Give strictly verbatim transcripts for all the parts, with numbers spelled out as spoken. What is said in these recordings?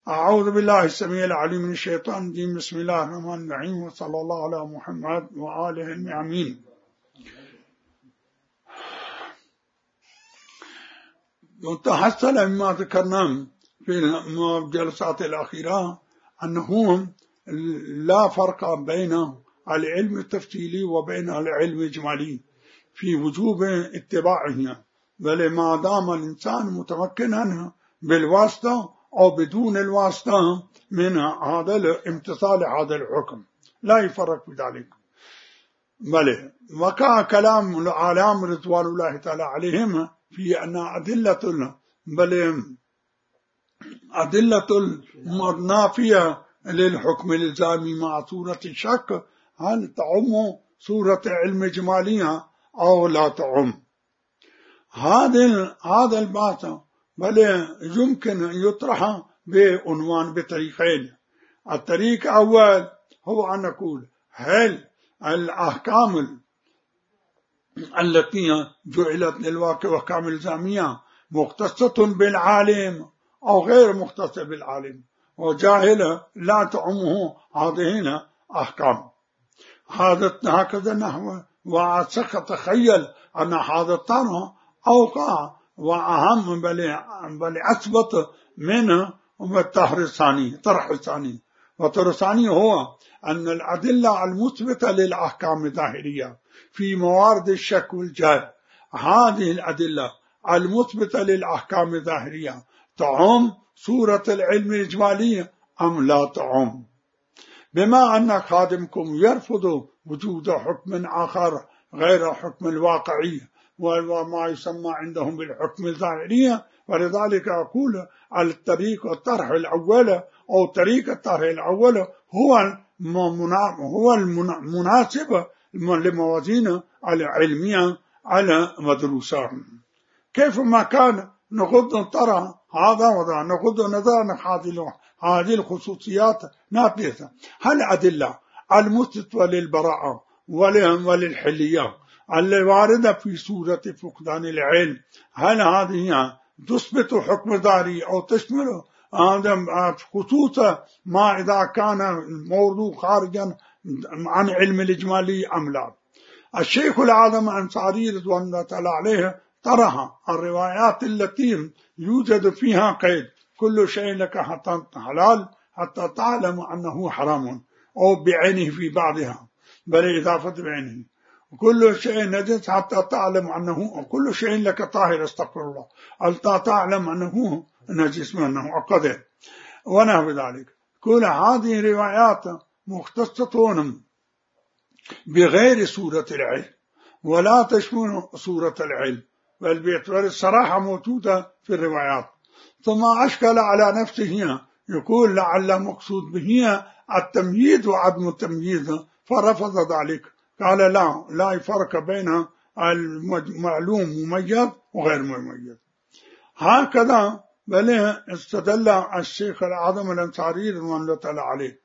أعوذ بالله السميع العليم من الشيطان الرجيم. بسم الله الرحمن الرحيم، وصلى الله على محمد وآله المعمين. تحصل مما ذكرنا في الجلسات الأخيرة أنه لا فرق بين العلم التفصيلي وبين العلم الإجمالي في وجوب اتباعه، بل ما دام الإنسان متمكنا بالواسطة أو بدون الواسطة من هذا الامتثال هذا الحكم لا يفرق بذلك. بل وكان كلام العالم رضوان الله تعالى عليهم في أن أدلة بل أدلة النافية للحكم الإلزامي مع صورة الشك هل تعم صورة علم إجمالية أو لا تعم. هذا هذا البحث بل يمكن أن يطرح بعنوان بطريقين. الطريق الأول هو أن نقول هل الأحكام التي جعلت للواقع وأحكام الإلزامية مختصة بالعالم أو غير مختصة بالعالم، وجاهل لا تعمه هذه أحكام. هذا هكذا نحو وأتخيل تخيل أن هذا الطرح أوقع وأهم بل بل أثبت منه الطرح الثاني. طرح الثاني والطرح الثاني هو أن الأدلة المثبتة للأحكام الظاهرية في موارد الشك والجهل، هذه الأدلة المثبتة للأحكام الظاهرية تعم صورة العلم الإجمالي أم لا تعم. بما أن خادمكم يرفض وجود حكم آخر غير حكم الواقعي وما يسمى عندهم بالحكم الظاهري، ولذلك أقول الطريق الطرح الأول أو طريق الطرح الأول هو هو المناسب لموازين العلمية على مدروسة. كيف ما كان نغض الطرح هذا وذا، نغض نظر هذه الخصوصيات ناقصة. هل أدلة المثبتة للبراءة وللحلية الواردة في سورة فقدان العلم هل هذه تثبت حكم ظاهري أو تشمل خصوصا ما إذا كان الموضوع خارجا عن علم الإجمالي أم لا؟ الشيخ العظم الأنصاري رضوان الله تعالى عليه طرح الروايات التي يوجد فيها قيد كل شيء لك حتى حلال حتى تعلم أنه حرام أو بعينه في بعضها، بل إضافة بعينه، كل شيء نجس حتى تعلم أنه كل شيء لك طاهر استغفر الله حتى تعلم أنه نجس وأنه أقدر ونحو ذلك. كل هذه روايات مختصة بغير سورة العلم ولا تشمل سورة العلم، بل باعتبار الصراحة موجودة في الروايات. ثم أشكل على نفسه يقول لعل مقصود به التمييز وعدم التمييز فرفض ذلك، قال لا لا فرق بين المعلوم مميز وغير مميز. هكذا بل استدل الشيخ العظم الأنصاري رضوان الله تعالى عليه،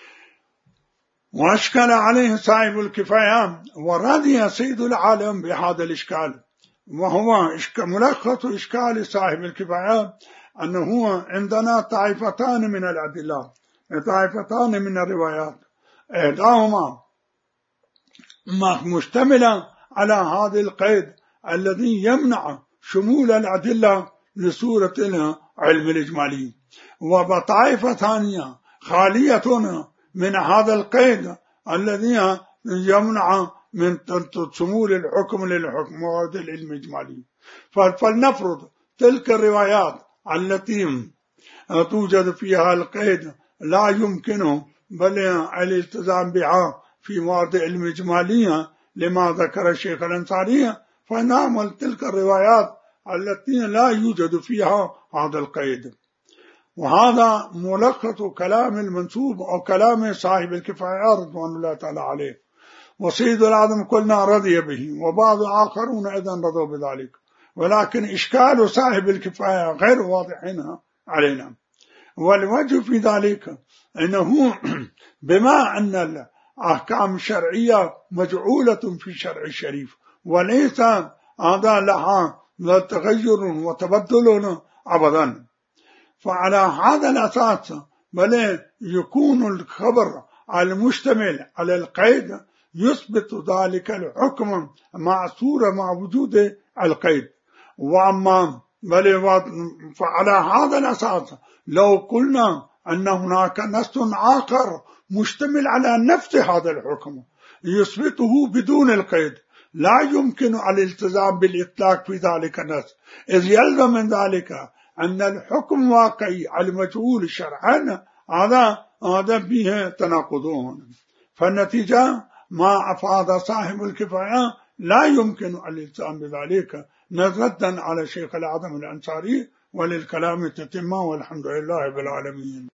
وأشكل عليه صاحب الكفاية ورضي سيد العالم بهذا الإشكال. وهو ملخص إشكال صاحب الكفاية أنه عندنا طائفتان من الأدلة، طائفتان من الروايات، إحداهما مشتملة على هذا القيد الذي يمنع شمول الأدلة لسورة العلم الإجمالي، وطائفة ثانية خالية من هذا القيد الذي يمنع من شمول الحكم للحكم وهذا العلم الإجمالي. فلنفرض تلك الروايات التي توجد فيها القيد لا يمكن بل الالتزام بها في موارد علم إجمالية لما ذكر الشيخ الأنصاري، فنعمل تلك الروايات التي لا يوجد فيها هذا القيد. وهذا ملخص كلام المنسوب أو كلام صاحب الكفاية رضوان الله تعالى عليه، وسيد العظم قلنا رضي به وبعض آخرون أيضا رضوا بذلك، ولكن إشكال صاحب الكفاية غير واضح علينا. والوجه في ذلك أنه بما أن الأحكام الشرعية مجعولة في الشرع الشريف وليس هذا لها تغير وتبدل أبدا، فعلى هذا الأساس بل يكون الخبر المشتمل على القيد يثبت ذلك الحكم مع صورة مع وجود القيد. وأما بل فعلى هذا الأساس لو قلنا أن هناك نص آخر مشتمل على نفس هذا الحكم يثبته بدون القيد لا يمكن الالتزام بالإطلاق في ذلك النص، إذ يلزم من ذلك أن الحكم واقعي المجهول شرعا هذا هذا به تناقضون. فالنتيجة ما أفاد صاحب الكفاية لا يمكن الالتزام بذلك نردا على شيخ الأعظم الأنصاري، وللكلام تتمة، والحمد لله رب العالمين.